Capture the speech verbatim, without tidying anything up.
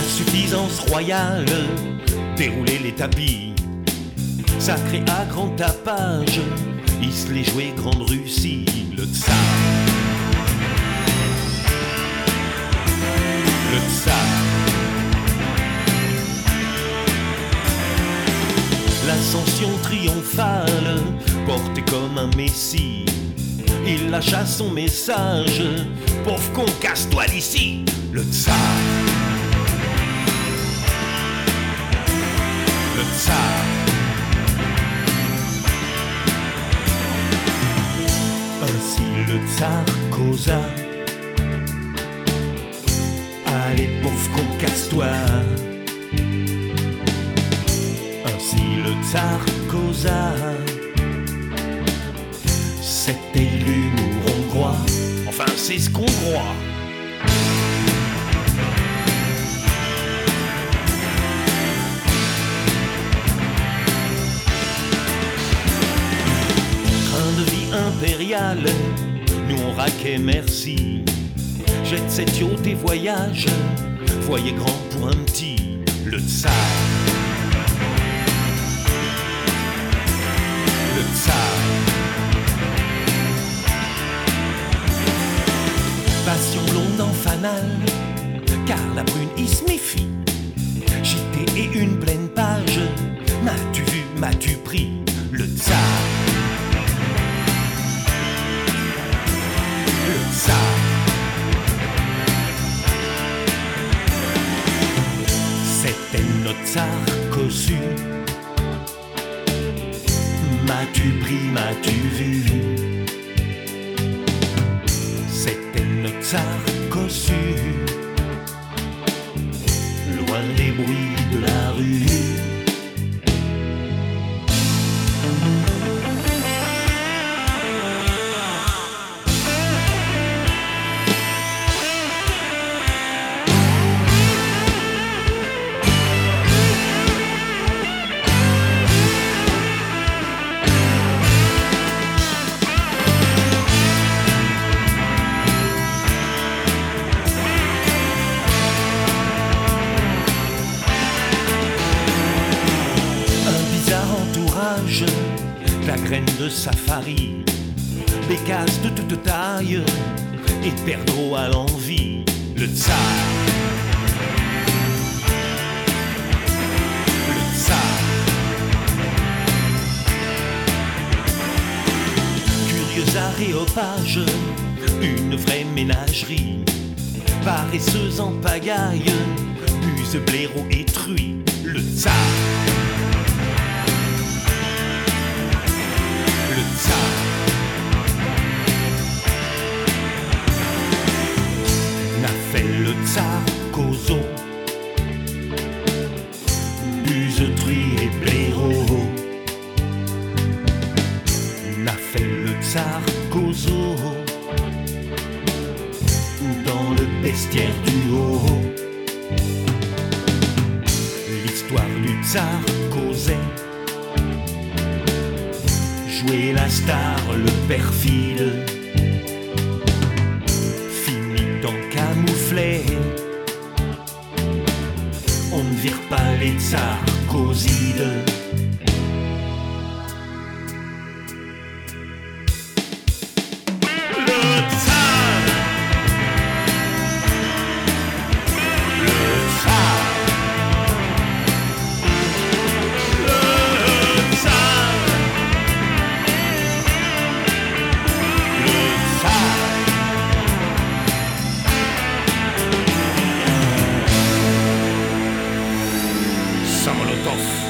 suffisance royale, dérouler les tapis, sacré à grand tapage, il se les jouait grande Russie, le tsar. Le tsar. L'ascension triomphale, porté comme un messie, il lâcha son message, pauvre con, casse-toi d'ici, le tsar. Le tsar. Ainsi le tsar causa. Allez pauvre con, casse-toi. Ainsi le tsar causa. C'était l'humour hongrois. Enfin c'est ce qu'on croit. Impérial, nous on raquait merci. Jet set yacht et voyage, voyez grand pour un petit, le tsar. Le tsar. Passion blonde en fanal, car la brune il se méfie. J T et une pleine page, m'as-tu vu, m'as-tu pris, le tsar. Le tsar. C'était notre tsar cossu. M'as-tu pris, m'as-tu vu? C'était notre tsar cossu. Loin des bruits de la rue. La graine de safari, Bécasse de toute taille et Perdreau à l'envie, le tsar. Le tsar. Curieux aréopage, une vraie ménagerie, paresseuse en pagaille, buse, blaireau et truie, le tsar. N'a fait le tsar Kozo, buse, truie et blaireau. N'a fait le tsar Kozo, dans le bestiaire du haut. L'histoire du tsar causait, jouer la star, le perfide, finit en camouflet. On ne vire pas les tsars cosides. Molotov.